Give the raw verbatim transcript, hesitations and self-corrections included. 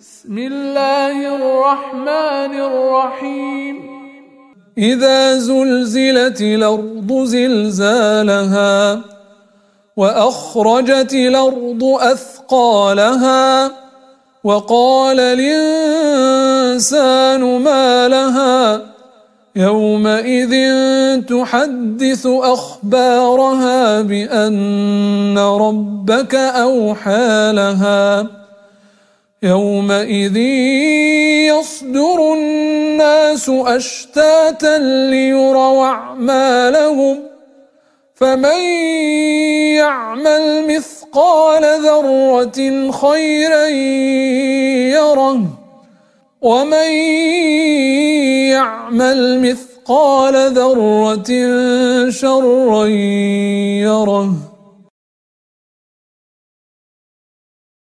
بسم الله الرحمن الرحيم إذا زلزلت الأرض زلزالها وأخرجت الأرض أثقالها وقال الإنسان ما لها يومئذ تحدث أخبارها بأن ربك أوحى لها يومئذ يصدر الناس أشتاتا ليروا أعمالهم فمن يعمل مثقال ذرة خيرا يره ومن يعمل مثقال ذرة شرا يره